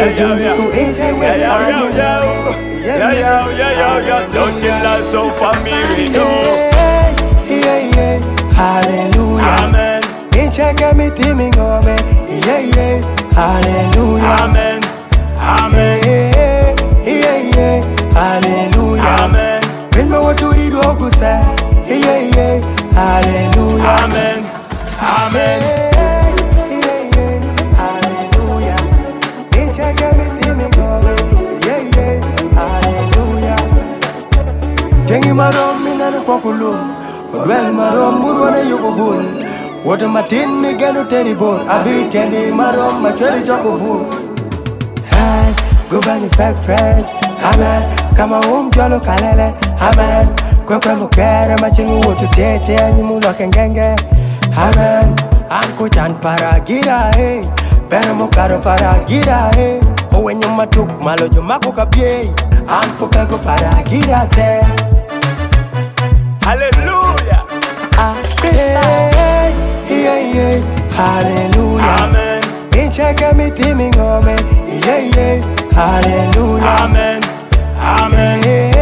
Don't kill us so family, no. Hallelujah. Amen. Check me teaming on me. Hallelujah. Amen. Amen. Hallelujah. Amen. When me want to read what you say. Hallelujah. Amen. Amen. Hallelujah. Check me teaming on me. Hallelujah. Jengi marom mina no kokulu. Well marom murone yokuvul. What am I tin me gano terrible? I be tendi marom my cheli chokovu. Hi, go bani fake friends. Amen. Kama jolo kalele. Amen. Kwa mukere machingu wotu tete anyimu lokengenge. Amen. Anko chan paragira hey. Bena mukaro paragira hey. Owenyo matuk malojo mako kapye. Anko pego paragira te. Hallelujah. Hallelujah. Amen. Check me teaming on me. Hallelujah. Amen. Amen.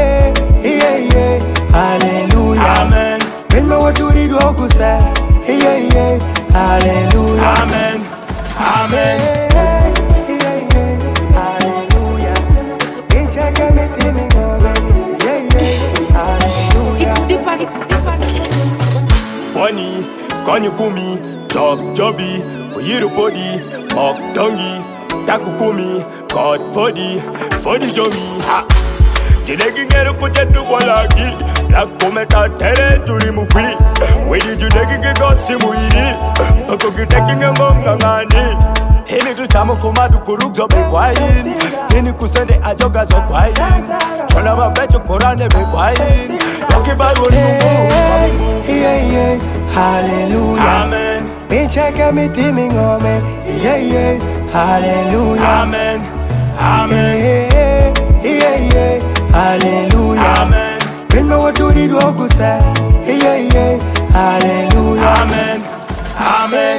Hallelujah. Amen. When me want to read what you say. Hallelujah. Amen. Amen. Hallelujah. Check me teaming on me. Hallelujah. It's deeper. Funny, can you call me Job Jobby, Oyiro Body, Mok Dongi, Takukumi, God for the Jomi. Ha! Jidegi ngero kuchetu walagi, la kometa tere turi mukwi. Wedi jidegi gegosi muiri, pako gidegi ngonga ngani. Hini tu chamo kumadu kurugzo bekwain, hini kusende ajoga zo kwain. Chola mabecho korane bekwain, yoki baru ni mungu. Hallelujah. Amen. Check me teaming on me. Hallelujah. Amen. Amen. Hallelujah. Amen. When me want to read what you say. Hallelujah. Amen. Amen.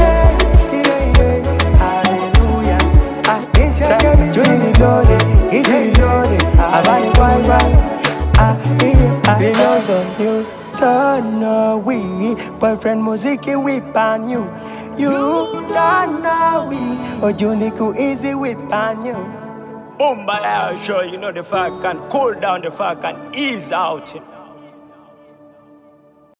Hallelujah. Johnny the Lord, he's the Lord. Abani why. Because of you, don't know we. Boyfriend music whip on you. You don't know we. Or Juniku easy whip on you. Boom, but I'll show you know the fire can cool down the fire can ease out.